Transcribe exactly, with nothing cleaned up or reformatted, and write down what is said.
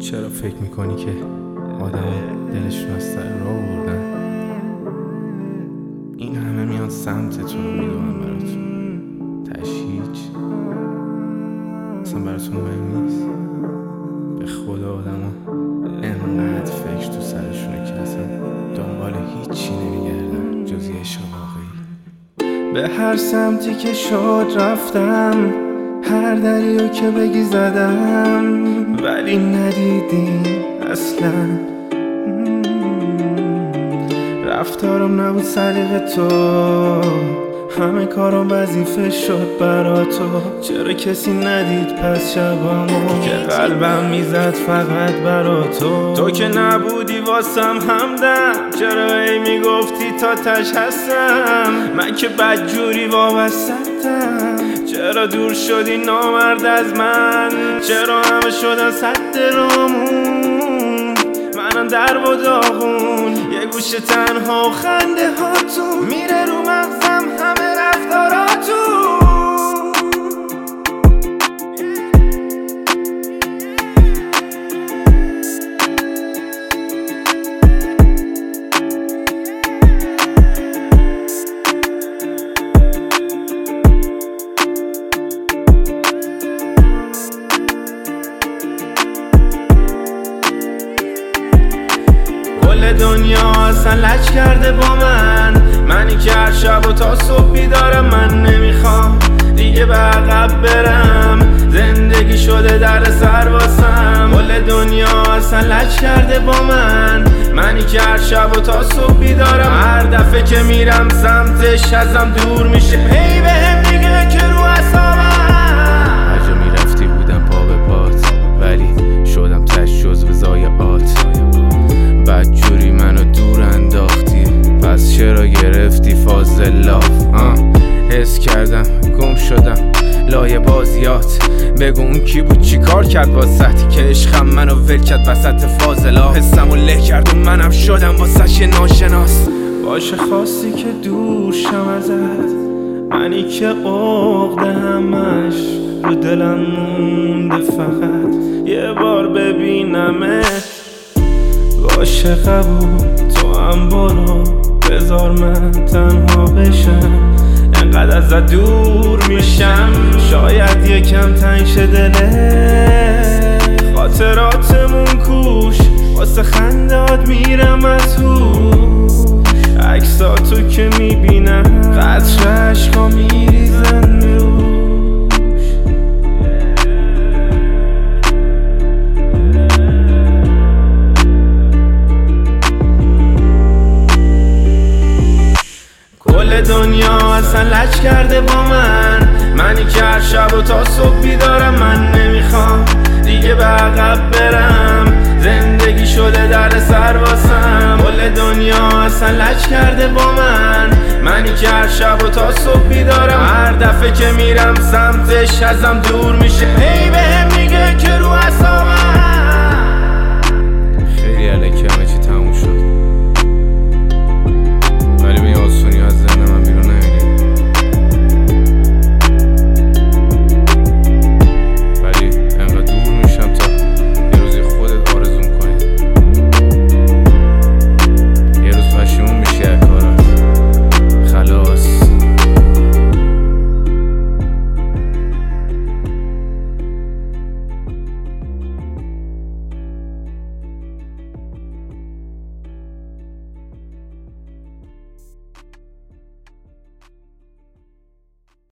چرا فکر میکنی که آدم دلشون از سر راه بردن؟ این همه میان سمتتون رو میدونم براتون تش هیچ اصلا براتون مهم نیست. به خدا آدم ها انقدر فکر تو سرشونه که اصلا دنبال هیچی نمیگردن جز یه عشق واقعی. به هر سمتی که شد رفتم، هر دریو که بگی زدم، ولی ندیدی اصلا. رفتارم نبود سلیقه تو، همه کارم وظیفه شد برا تو. چرا کسی ندید پس شبامو که قلبم میزد فقط برا تو؟ تو که نبودی واسم همدم، چرا ای میگفتی تا تش هستم؟ من که بدجوری وابستم، چرا دور شدی نامرد از من؟ چرا همه شدن سد رامون، منم در و داغون، یه گوشه تنها و خنده هاتون میره رو مغزم همه رفتاراتون. دنیا اصلا لج کرده با من، منی که هر شب و تا صبح بیدارم. من نمیخوام دیگه به عقب برم، زندگی شده در سر واسم. کل دنیا اصلا لج کرده با من، منی که هر شب و تا صبح بیدارم. هر دفعه که میرم سمتش ازم دور میشه، هی بهم میگه که رو اعصابم. هر جا میرفتی بودم پا به پات، ولی شدم تش جزو ضایعات. بدجوری منو دور انداختی، پس چرا گرفتی فاز لاف؟ حس کردم گم شدم لایه بازیات. بگو اون کی بود چی کار کرد واسط که عشقم منو ول کرد وسط فاضلا؟ حسمو له کرد و منم شدم واسش ناشناس. باشه خواستی که دور شم ازت، منی که عقده همش رو دلم مونده، فقط یه بار ببینمت. باشه قبول تو هم برو، بذار من تنها بشم. انقدر ازت دور میشم، شاید یکم تنگ شه دلت. خاطراتمون کوش، واسه خندات میرم از هوش. عکساتو که میبینم قطره عشقا میریزن روش. دنیا اصلا لج کرده با من، منی که هر شب و تا صبح بیدارم. من نمیخوام دیگه به عقب برم، زندگی شده در سر واسم. کل دنیا اصلا لج کرده با من، منی که هر شب و تا صبح بیدارم. هر دفعه که میرم سمتش ازم دور میشه،